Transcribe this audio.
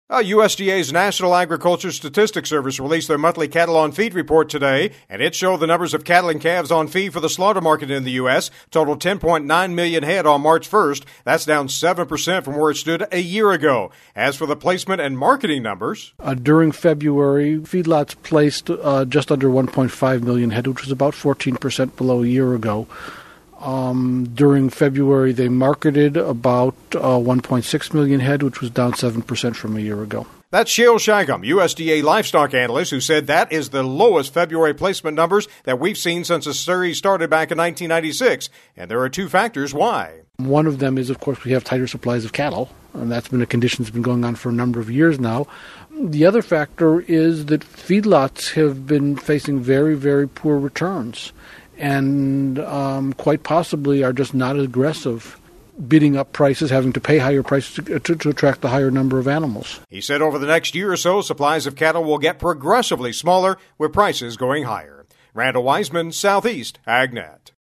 USDA's National Agriculture Statistics Service released their monthly cattle on feed report today, and it showed the numbers of cattle and calves on feed for the slaughter market in the U.S. totaled 10.9 million head on March 1st. That's down 7% from where it stood a year ago. As for the placement and marketing numbers, during February, feedlots placed just under 1.5 million head, which was about 14% below a year ago. During February, they marketed about 1.6 million head, which was down 7% from a year ago. That's Shale Shagum, USDA livestock analyst, who said that is the lowest February placement numbers that we've seen since the series started back in 1996. And there are two factors why. One of them is, of course, we have tighter supplies of cattle, and that's been a condition that's been going on for a number of years now. The other factor is that feedlots have been facing very, very poor returns, and quite possibly are just not as aggressive, bidding up prices, having to pay higher prices to attract the higher number of animals. He said over the next year or so, supplies of cattle will get progressively smaller, with prices going higher. Randall Wiseman, Southeast AgNet.